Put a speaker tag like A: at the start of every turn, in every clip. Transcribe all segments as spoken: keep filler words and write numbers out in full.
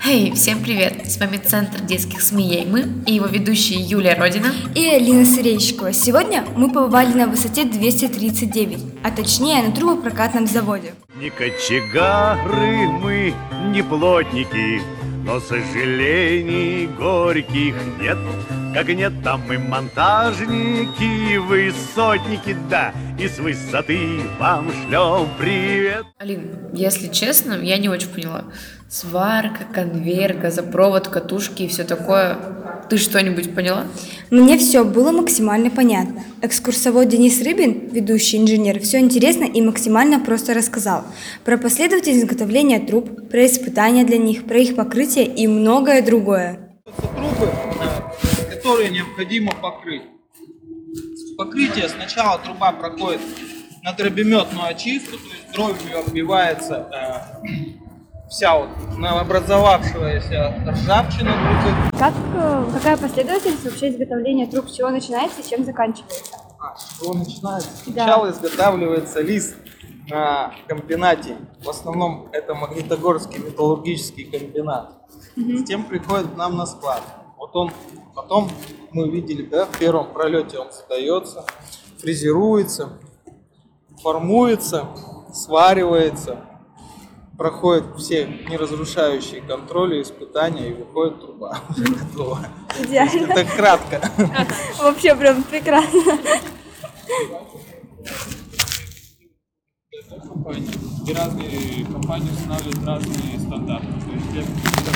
A: Эй, всем привет! С вами Центр детских СМИ «Мы» и его ведущие Юлия Родина
B: и Алина Сырейщикова. Сегодня мы побывали на высоте двести тридцать девять, а точнее на трубопрокатном заводе.
C: Не кочегары мы, не плотники, но сожалений горьких нет. Как нет, там мы монтажники, высотники, да, и с высоты вам шлем привет.
A: Алин, если честно, я не очень поняла. Сварка, конвейер, газопровод, катушки и все такое. Ты что-нибудь поняла?
B: Мне все было максимально понятно. Экскурсовод Денис Рыбин, ведущий инженер, все интересно и максимально просто рассказал. Про последовательность изготовления труб, про испытания для них, про их покрытие и многое другое.
D: Трубы, которые необходимо покрыть. Покрытие сначала труба проходит на дробеметную очистку, то есть дробью оббивается э, вся вот образовавшаяся ржавчина трубы.
B: Как, какая последовательность вообще изготовления труб? С чего начинается и чем заканчивается?
D: А, с чего начинается? Сначала да. изготавливается лист на комбинате. В основном это Магнитогорский металлургический комбинат. Угу. Затем приходит к нам на склад. Вот он, потом мы видели, да, в первом пролете он сдается, фрезеруется, формуется, сваривается, проходит все неразрушающие контроли, испытания и выходит труба уже готова.
B: Идеально.
D: Это кратко.
B: Вообще прям прекрасно.
E: И разные компании устанавливают разные стандарты. То есть для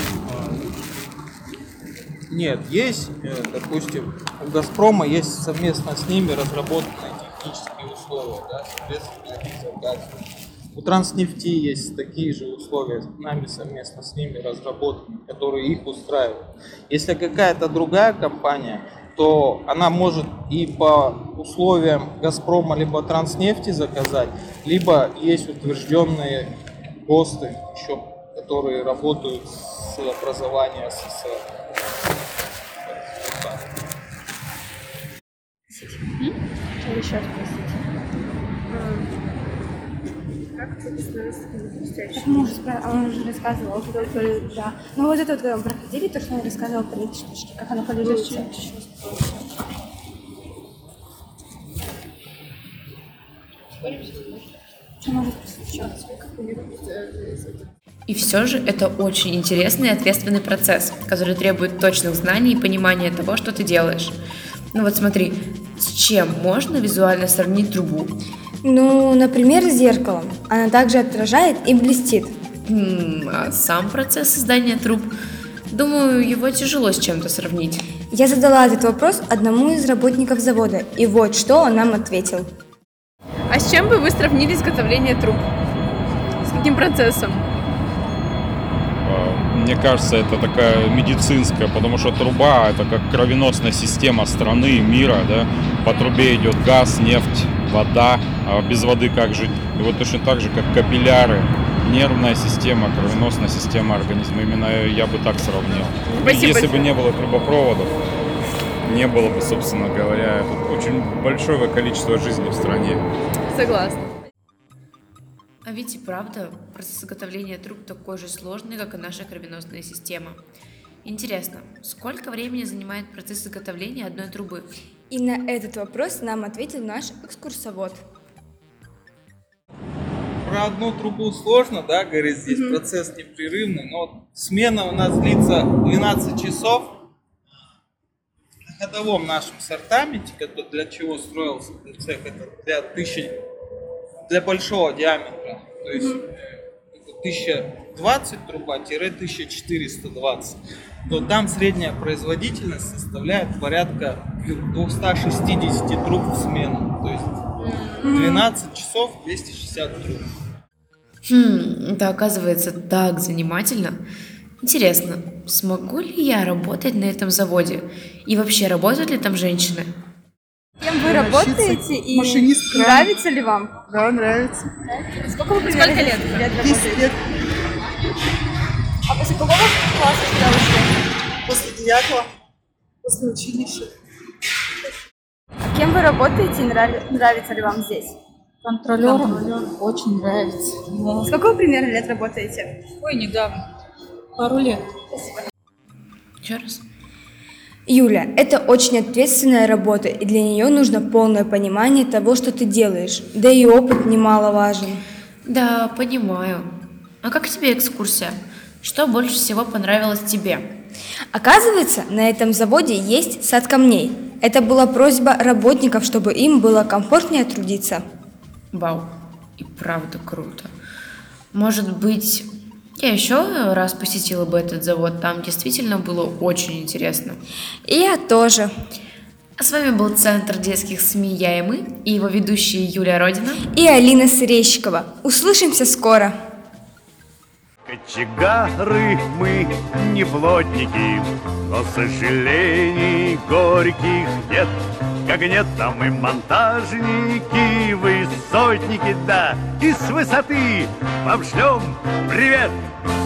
D: Нет, есть, допустим, у «Газпрома» есть совместно с ними разработанные технические условия, да, соответственно, они заказывают. У «Транснефти» есть такие же условия, с нами совместно с ними разработаны, которые их устраивают. Если какая-то другая компания, то она может и по условиям «Газпрома» либо «Транснефти» заказать, либо есть утвержденные ГОСТы еще, которые работают с образования СССР.
F: Что еще спросить? Как ты становишься блестящим?
B: Мы уже, он уже рассказывал, да. Ну вот это вот, когда мы проходили, то, что он рассказывал про эти штучки, как оно полежится. Что может сейчас?
A: И все же это очень интересный и ответственный процесс, который требует точных знаний и понимания того, что ты делаешь. Ну вот смотри, с чем можно визуально сравнить трубу?
B: Ну, например, с зеркалом. Она также отражает и блестит.
A: М-м, а сам процесс создания труб? Думаю, его тяжело с чем-то сравнить.
B: Я задала этот вопрос одному из работников завода, и вот что он нам ответил.
F: А с чем бы вы сравнили изготовление труб? С каким процессом?
E: Мне кажется, это такая медицинская, потому что труба – это как кровеносная система страны, мира, да? По трубе идет газ, нефть, вода, а без воды как жить? И вот точно так же, как капилляры, нервная система, кровеносная система организма. Именно я бы так сравнил.
F: Спасибо.
E: Если бы не было трубопроводов, не было бы, собственно говоря, очень большое количество жизни в стране.
F: Согласна.
A: А ведь и правда, процесс изготовления труб такой же сложный, как и наша кровеносная система. Интересно, сколько времени занимает процесс изготовления одной трубы?
B: И на этот вопрос нам ответил наш экскурсовод.
D: Про одну трубу сложно, да, говорит, здесь mm-hmm. процесс непрерывный, но смена у нас длится двенадцать часов. На ходовом нашем сортаменте, для чего строился цех, это для тысячи, для большого диаметра, то есть mm-hmm. тысяча двадцать труба-тысяча четыреста двадцать, то там средняя производительность составляет порядка двести шестьдесят труб в смену, то есть двенадцать часов двести шестьдесят труб.
A: Хм, это оказывается так занимательно. Интересно, смогу ли я работать на этом заводе? И вообще, работают ли там женщины?
B: Кем вы работаете и
G: машинист крана.
B: Нравится ли вам?
G: Да, нравится.
B: Сколько вы примерно
F: Сколько лет?
B: лет
G: десять
B: работаете?
G: лет
B: А после какого класса сюда ушли?
G: после девятого, после училища.
B: А кем вы работаете и нрав- нравится ли вам здесь?
G: Контролером очень нравится. Да.
B: Сколько вы примерно лет работаете?
G: Ой, недавно. Пару лет.
A: Еще раз.
B: Юля, это очень ответственная работа, и для нее нужно полное понимание того, что ты делаешь. Да и опыт немаловажен.
A: Да, понимаю. А как тебе экскурсия? Что больше всего понравилось тебе?
B: Оказывается, на этом заводе есть сад камней. Это была просьба работников, чтобы им было комфортнее трудиться.
A: Вау, и правда круто. Может быть, я еще раз посетила бы этот завод, там действительно было очень интересно.
B: И я тоже.
A: А с вами был Центр детских СМИ «Я и мы» и его ведущие Юлия Родина
B: И Алина Сырещикова. Услышимся скоро.
C: Кочегары мы не плотники, но сожалений горьких нет. Как нет, там мы монтажники, высотники, да, и с высоты вам шлем привет!